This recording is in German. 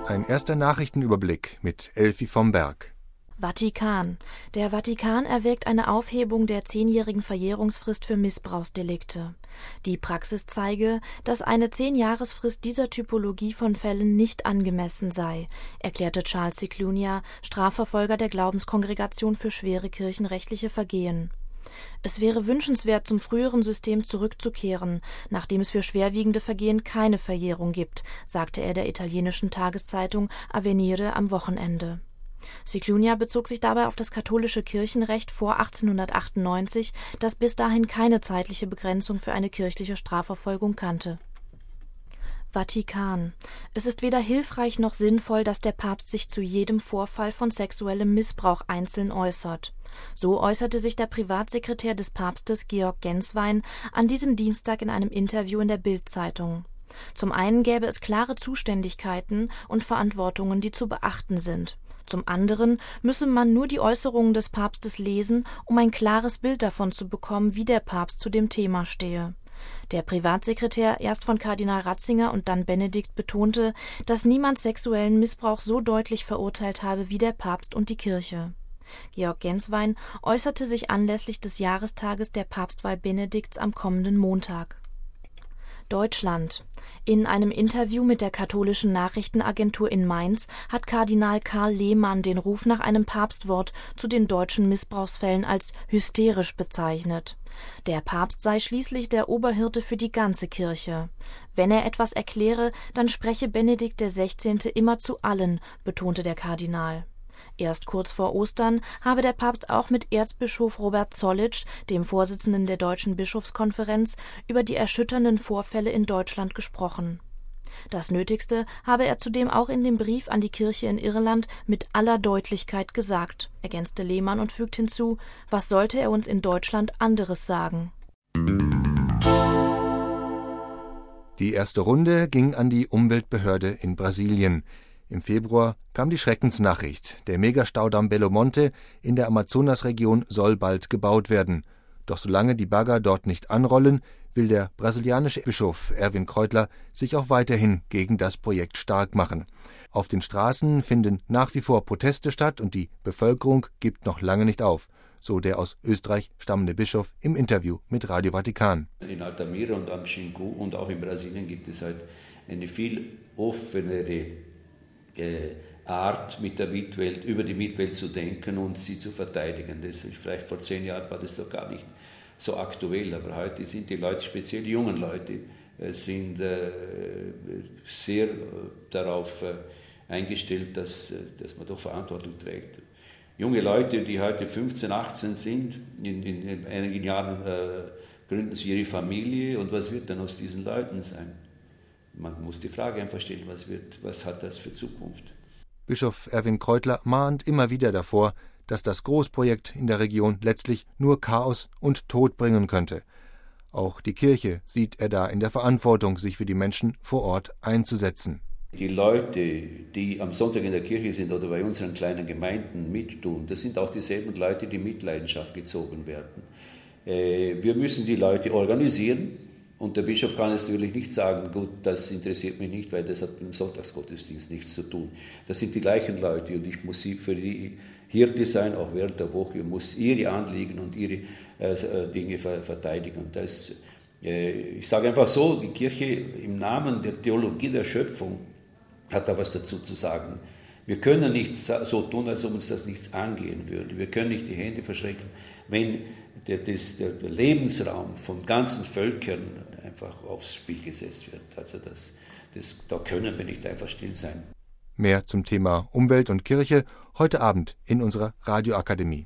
Ein erster Nachrichtenüberblick mit Elfi vom Berg. Vatikan. Der Vatikan erwägt eine Aufhebung der 10-jährigen Verjährungsfrist für Missbrauchsdelikte. Die Praxis zeige, dass eine 10-Jahresfrist dieser Typologie von Fällen nicht angemessen sei, erklärte Charles Ciclunia, Strafverfolger der Glaubenskongregation für schwere kirchenrechtliche Vergehen. Es wäre wünschenswert, zum früheren System zurückzukehren, nachdem es für schwerwiegende Vergehen keine Verjährung gibt, sagte er der italienischen Tageszeitung Avvenire am Wochenende. Ciclunia bezog sich dabei auf das katholische Kirchenrecht vor 1898, das bis dahin keine zeitliche Begrenzung für eine kirchliche Strafverfolgung kannte. Vatikan. Es ist weder hilfreich noch sinnvoll, dass der Papst sich zu jedem Vorfall von sexuellem Missbrauch einzeln äußert. So äußerte sich der Privatsekretär des Papstes Georg Genswein an diesem Dienstag in einem Interview in der Bild-Zeitung. Zum einen gäbe es klare Zuständigkeiten und Verantwortungen, die zu beachten sind. Zum anderen müsse man nur die Äußerungen des Papstes lesen, um ein klares Bild davon zu bekommen, wie der Papst zu dem Thema stehe. Der Privatsekretär, erst von Kardinal Ratzinger und dann Benedikt, betonte, dass niemand sexuellen Missbrauch so deutlich verurteilt habe wie der Papst und die Kirche. Georg Genswein äußerte sich anlässlich des Jahrestages der Papstwahl Benedikts am kommenden Montag. Deutschland. In einem Interview mit der katholischen Nachrichtenagentur in Mainz hat Kardinal Karl Lehmann den Ruf nach einem Papstwort zu den deutschen Missbrauchsfällen als hysterisch bezeichnet. Der Papst sei schließlich der Oberhirte für die ganze Kirche. Wenn er etwas erkläre, dann spreche Benedikt XVI. Immer zu allen, betonte der Kardinal. Erst kurz vor Ostern habe der Papst auch mit Erzbischof Robert Zollitsch, dem Vorsitzenden der Deutschen Bischofskonferenz, über die erschütternden Vorfälle in Deutschland gesprochen. Das Nötigste habe er zudem auch in dem Brief an die Kirche in Irland mit aller Deutlichkeit gesagt, ergänzte Lehmann und fügt hinzu, was sollte er uns in Deutschland anderes sagen? Die erste Runde ging an die Umweltbehörde in Brasilien. Im Februar kam die Schreckensnachricht, der Megastaudamm Belo Monte in der Amazonasregion soll bald gebaut werden. Doch solange die Bagger dort nicht anrollen, will der brasilianische Bischof Erwin Kreutler sich auch weiterhin gegen das Projekt stark machen. Auf den Straßen finden nach wie vor Proteste statt und die Bevölkerung gibt noch lange nicht auf, so der aus Österreich stammende Bischof im Interview mit Radio Vatikan. In Altamira und am Xingu und auch in Brasilien gibt es halt eine viel offenere Art, mit der Mitwelt, über die Mitwelt zu denken und sie zu verteidigen. Das ist vielleicht vor 10 Jahren war das doch gar nicht so aktuell, aber heute sind die Leute, speziell die jungen Leute, sind sehr darauf eingestellt, dass man doch Verantwortung trägt. Junge Leute, die heute 15, 18 sind, in einigen Jahren gründen sie ihre Familie und was wird dann aus diesen Leuten sein? Man muss die Frage einfach stellen, was hat das für Zukunft? Bischof Erwin Kreutler mahnt immer wieder davor, dass das Großprojekt in der Region letztlich nur Chaos und Tod bringen könnte. Auch die Kirche sieht er da in der Verantwortung, sich für die Menschen vor Ort einzusetzen. Die Leute, die am Sonntag in der Kirche sind oder bei unseren kleinen Gemeinden mittun, das sind auch dieselben Leute, die mit Leidenschaft gezogen werden. Wir müssen die Leute organisieren. Und der Bischof kann jetzt natürlich nicht sagen, gut, das interessiert mich nicht, weil das hat mit dem Sonntagsgottesdienst nichts zu tun. Das sind die gleichen Leute und ich muss für die Hirte sein, auch während der Woche, und muss ihre Anliegen und ihre Dinge verteidigen. Ich sage einfach so, die Kirche im Namen der Theologie der Schöpfung hat da was dazu zu sagen. Wir können nicht so tun, als ob uns das nichts angehen würde. Wir können nicht die Hände verschränken, wenn der Lebensraum von ganzen Völkern einfach aufs Spiel gesetzt wird. Also da können wir nicht einfach still sein. Mehr zum Thema Umwelt und Kirche heute Abend in unserer Radioakademie.